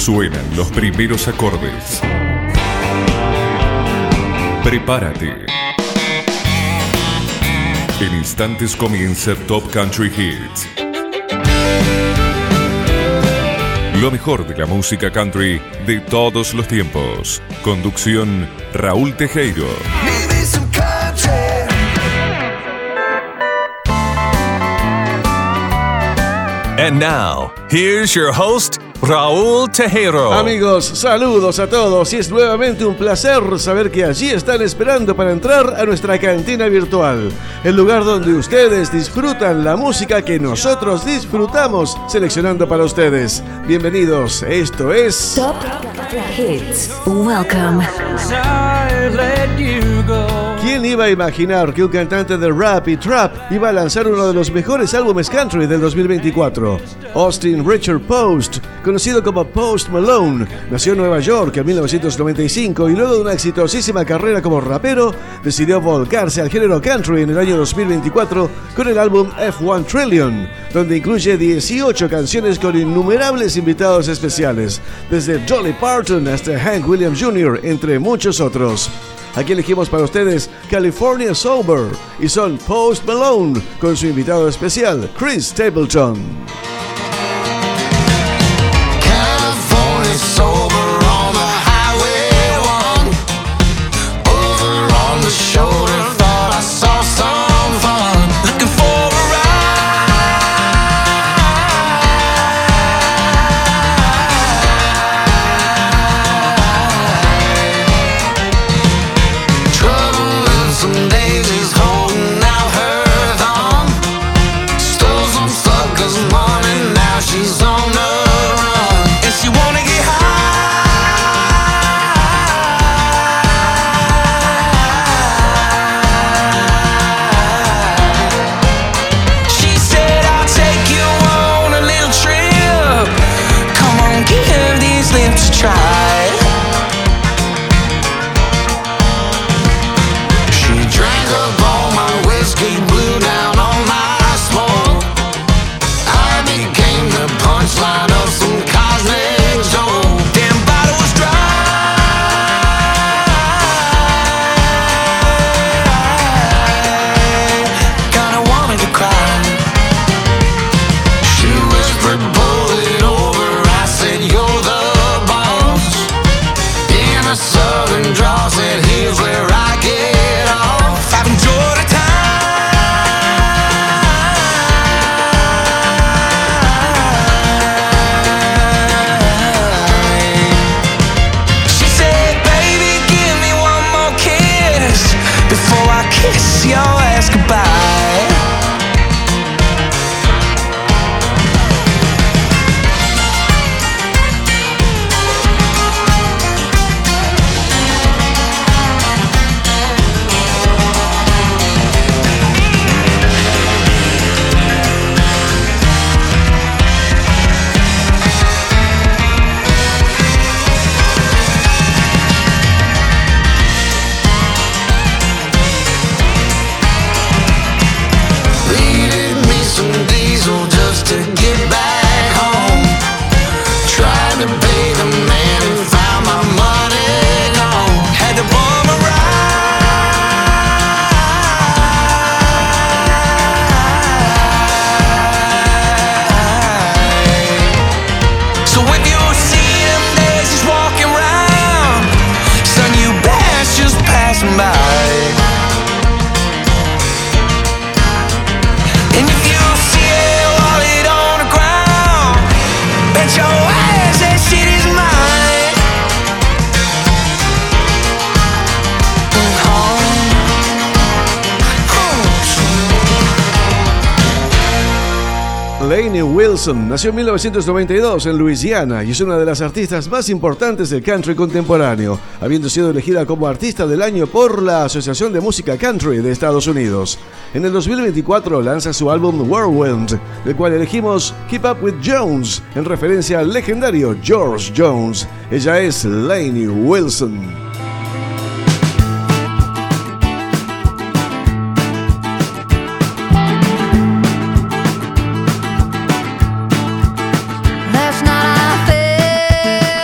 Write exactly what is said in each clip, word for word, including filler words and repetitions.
Suenan los primeros acordes. Prepárate. En instantes comienza Top Country Hits. Lo mejor de la música country de todos los tiempos. Conducción Raúl Tejero. And now, here's your host, Raúl Tejero. Amigos, saludos a todos y es nuevamente un placer saber que allí están esperando para entrar a nuestra cantina virtual, el lugar donde ustedes disfrutan la música que nosotros disfrutamos seleccionando para ustedes. Bienvenidos, esto es Top Hits. Welcome. ¿Quién iba a imaginar que un cantante de rap y trap iba a lanzar uno de los mejores álbumes country del dos mil veinticuatro? Austin Richard Post, conocido como Post Malone, nació en Nueva York en mil novecientos noventa y cinco y luego de una exitosísima carrera como rapero, decidió volcarse al género country en el año dos mil veinticuatro con el álbum F one Trillion, donde incluye dieciocho canciones con innumerables invitados especiales, desde Dolly Parton hasta Hank Williams junior, entre muchos otros. Aquí elegimos para ustedes California Sober y son Post Malone con su invitado especial, Chris Stapleton. California sober on the highway one, over on the shoulder, thought I saw some fun, looking for a trouble in some daisies holding out her thumb, stole some suckers' money, now she's on the run, and she wanna get high. She said, I'll take you on a little trip, come on, give these lips a try. She drank up all my whiskey, blew down all my smoke. I became the punchline of some cosmic joke. Damn bottle was dry. Kinda wanted to cry. She whispered, pull it over. I said, you're the boss. In a southern drawl, said, here's where I get off. I've enjoyed the time. She said, baby, give me one more kiss before I kiss your ass goodbye. Needed me some diesel just to get back home. Tried to pay the man and found my money gone. Had to bum a ride. So if you see them daisies walking round, son, you best just passing by. And if you see a wallet on the ground, bet your ass that shit is mine. Lainey Wilson nació en mil novecientos noventa y dos en Luisiana y es una de las artistas más importantes del country contemporáneo, habiendo sido elegida como artista del año por la Asociación de Música Country de Estados Unidos. En el dos mil veinticuatro lanza su álbum Whirlwind, del cual elegimos Keep Up With Jones, en referencia al legendario George Jones. Ella es Lainey Wilson. Last night I fell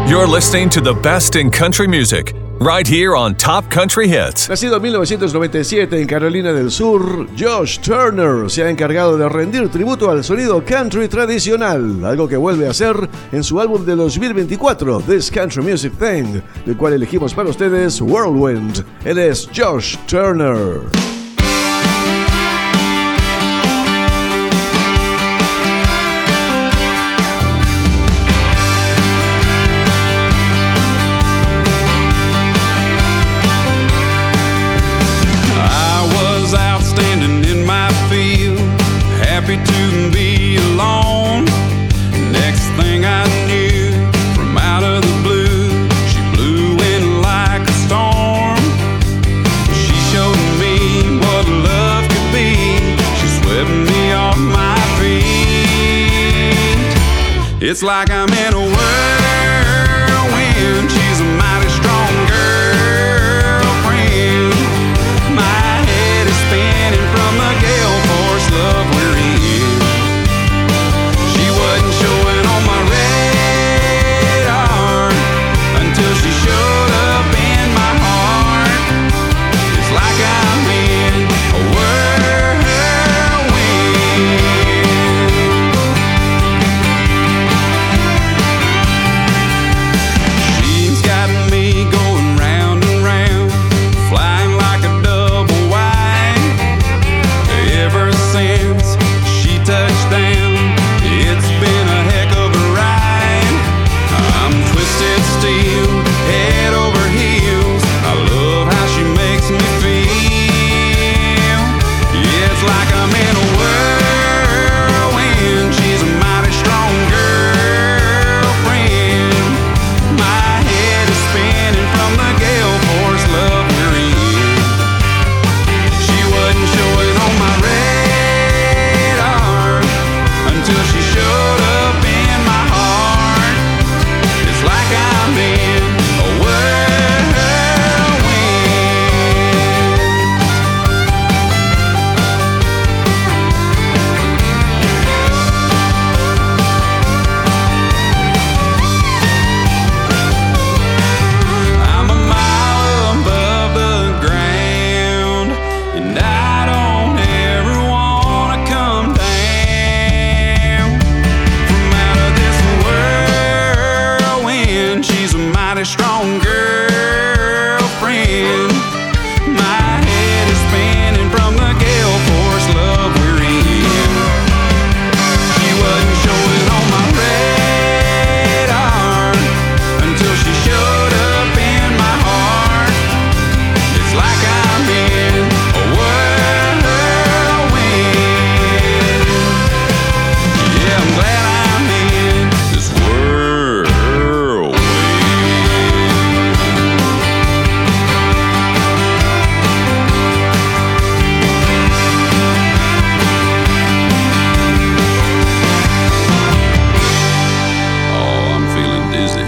You're listening to the best in country music, right here on Top Country Hits. Nacido en mil novecientos noventa y siete en Carolina del Sur, Josh Turner se ha encargado de rendir tributo al sonido country tradicional, algo que vuelve a hacer en su álbum de dos mil veinticuatro, This Country Music Thing, del cual elegimos para ustedes Whirlwind. Él es Josh Turner. To be alone. Next thing I knew, from out of the blue, she blew in like a storm. She showed me what love could be. She swept me off my feet. It's like I'm in a whirlwind. She's a mighty strong girlfriend. My head is spinning from the gale force love we're in. Showing on my radar until she showed up in my heart. It's like I'm in a whirlwind. She's got me going round and round, flying like a double wide. Ever since she touched down, it's been a heck of a ride. I'm twisted steel, head over heels. I love how she makes me feel. Yeah, it's like I'm in a whirlwind. She's a mighty strong girlfriend. My head is spinning from the gale force love we're in. She wasn't showing on my radar until she showed up in my heart. It's like I'm in a I'm a mile above the ground, and I don't ever wanna come down. From out of this whirlwind, she's a mighty strong girlfriend. My head is spinning from the gale force love we're in. She wasn't showing on my radar until she showed up in my heart. It's like I'm in a whirlwind. Yeah, I'm glad I'm in this whirlwind. Oh, I'm feeling dizzy.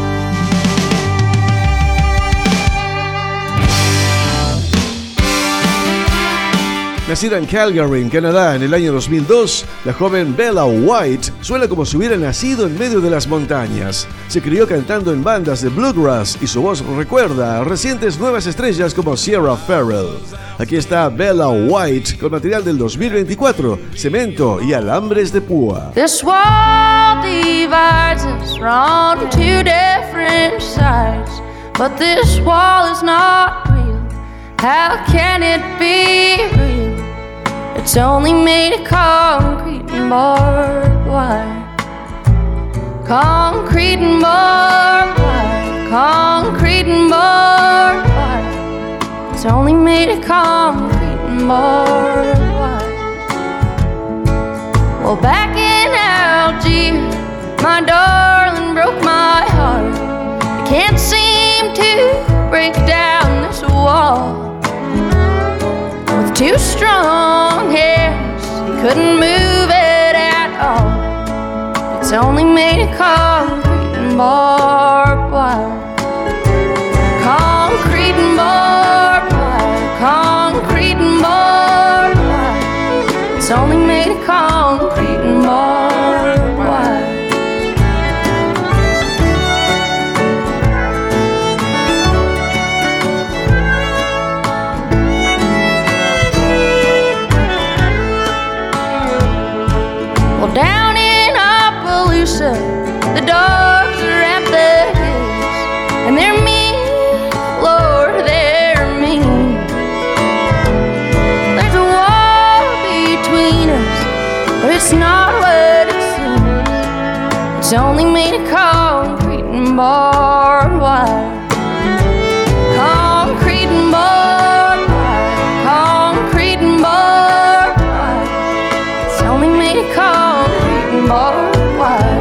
Nacida en Calgary, en Canadá, en el año dos mil dos, la joven Bella White suena como si hubiera nacido en medio de las montañas. Se crió cantando en bandas de bluegrass y su voz recuerda a recientes nuevas estrellas como Sierra Farrell. Aquí está Bella White con material del dos mil veinticuatro, Cemento y Alambres de Púa. This wall divides us on two different sides, but this wall is not real. How can it be real? It's only made of concrete and barbed wire. Concrete and barbed wire. Concrete and barbed wire. It's only made of concrete and barbed wire. Well, back in Algiers, my darling broke my heart. I can't seem to break down this wall. With two strong hands, he couldn't move it at all. It's only made of concrete and barbed wire. Concrete and barbed wire. Concrete and barbed wire. It's only made of concrete and barbed wire. Tuscaloosa, the dogs are at the hills, and they're mean, Lord, they're mean. There's a wall between us, but it's not what it seems. It's only made of concrete and barbed wire. Concrete and barbed wire, concrete and barbed wire. It's only made of concrete and barbed wire.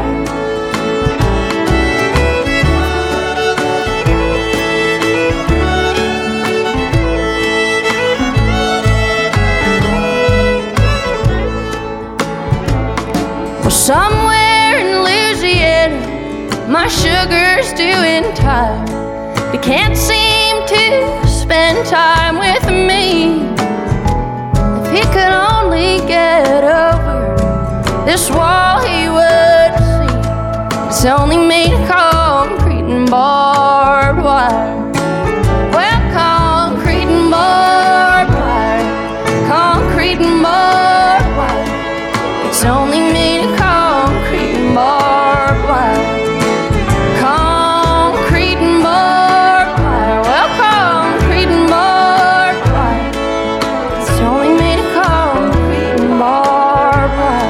Well, somewhere in Louisiana, my sugar's doing time. He can't seem to spend time with me. If he could only get over this wall, he would see it's only made of concrete and barbed wire. Well, concrete and barbed wire, concrete and barbed wire. It's only made of concrete and barbed wire. Concrete and barbed wire, well, concrete and barbed wire. It's only made of concrete and barbed wire.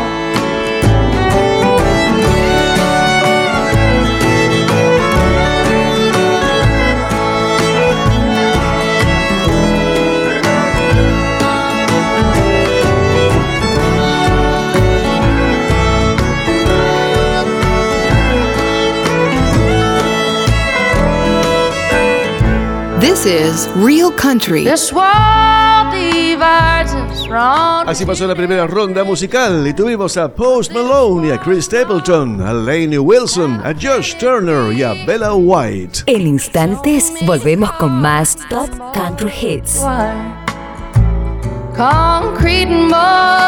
This is Real Country. This wall divides us wrong. Así pasó la primera ronda musical y tuvimos a Post Malone y a Chris Stapleton, a Lainey Wilson, a Josh Turner y a Bella White. En instantes volvemos con más Top Country Hits. Concrete and barbed